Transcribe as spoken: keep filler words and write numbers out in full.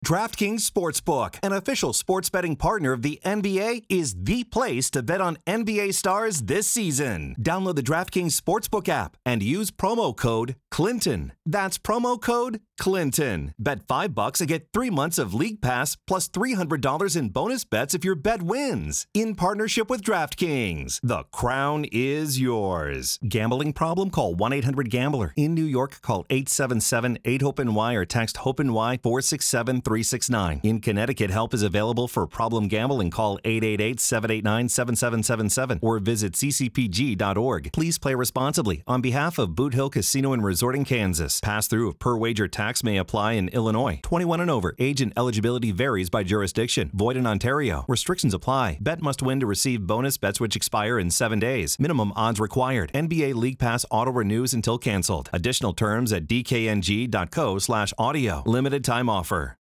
DraftKings Sportsbook, an official sports betting partner of the N B A, is the place to bet on N B A stars this season. Download the DraftKings Sportsbook app and use promo code Clinton. That's promo code Clinton. Bet five bucks and get three months of League Pass plus three hundred dollars in bonus bets if your bet wins. In partnership with DraftKings, the crown is yours. Gambling problem? Call one eight hundred gambler. In New York, call eight seven seven eight hope N Y or text HOPE-NY four six seven three six nine. In Connecticut, help is available for problem gambling. Call eight eight eight seven eight nine seven seven seven seven or visit c c p g dot org. Please play responsibly. On behalf of Boot Hill Casino and Resort in Kansas, pass-through of per-wager tax may apply in Illinois. twenty-one and over. Age and eligibility varies by jurisdiction. Void in Ontario. Restrictions apply. Bet must win to receive bonus bets which expire in seven days. Minimum odds required. N B A League Pass auto renews until canceled. Additional terms at d k n g dot co slash audio. Limited time offer.